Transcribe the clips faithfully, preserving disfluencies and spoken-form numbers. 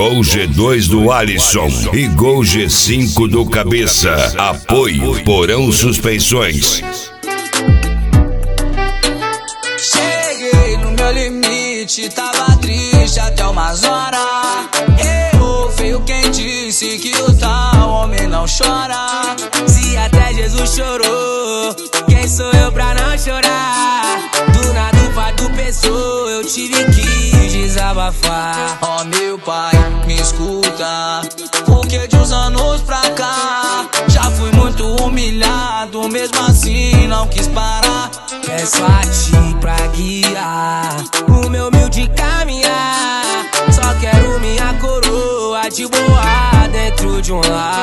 Gol G dois do Alisson e Gol G cinco do Cabeça. Apoio Porão Suspensões. Cheguei no meu limite, tava triste até umas horas. Eu feio quem disse que o tal homem não chora. Se até Jesus chorou, quem sou eu pra não chorar? Do nada o fato pesou, eu tive que desabafar. Ó oh, meu pai, me escuta, porque de uns anos pra cá já fui muito humilhado, mesmo assim não quis parar. Peço a ti pra guiar o meu humilde caminhar. Só quero minha coroa de boa dentro de um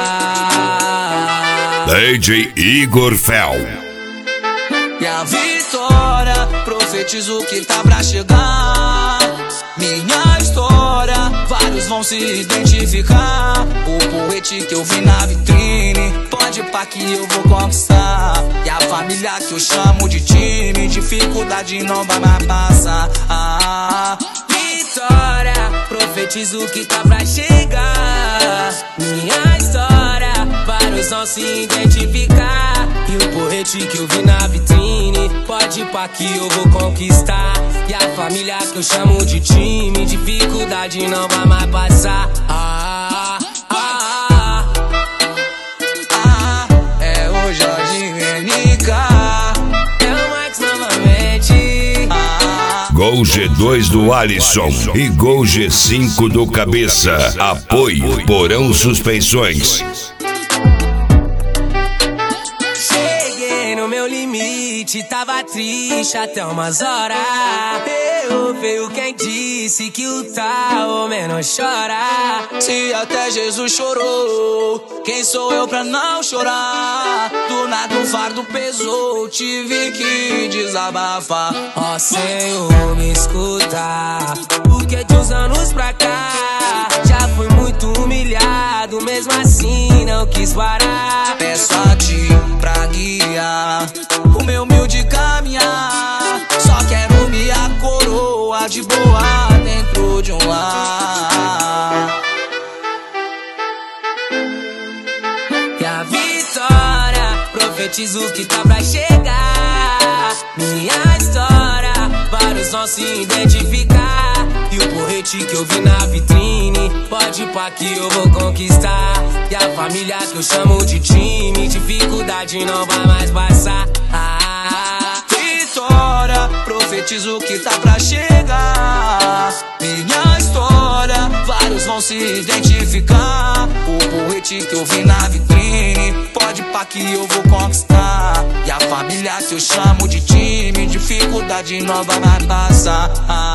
lar. D J Igor Fel. Minha vitória, profetizo que tá pra chegar. Minha história, vários vão se identificar. O porrete que eu vi na vitrine, pode pá que eu vou conquistar. E a família que eu chamo de time, dificuldade não vai mais passar. Ah, vitória, profetizo que tá pra chegar. Minha história, vários vão se identificar. E o porrete que eu vi na vitrine, pode pá que eu vou conquistar. E a família que eu chamo de time, dificuldade não vai mais passar. Ah, ah, ah, ah, é o Jorge N K, é o Max novamente. Ah, Gol G dois do Alisson e Gol G cinco do Cabeça. Apoio Porão Suspensões. no meu limite, tava triste até umas horas. Eu veio quem disse que o tal homem não chora. Se até Jesus chorou, quem sou eu pra não chorar? Do nada o fardo pesou, tive que desabafar. Ó Senhor, me escuta, porque de uns anos pra cá já fui muito humilhado, mesmo assim não quis parar. Peço a ti pra guiar o meu humilde caminhar. Só quero minha coroa de boa dentro de um lar. E a vitória, profetizo que tá pra chegar. Minha história, vários vão se identificar. E o porrete que eu vi na vitrine, pode pá que eu vou conquistar. E a família que eu chamo de time, dificuldade não vai mais passar. Ah, vitória, profetizo que tá pra chegar. Minha história, vários vão se identificar. O porrete que eu vi na vitrine, pode pá que eu vou conquistar. E a família que eu chamo de time, dificuldade não vai mais passar.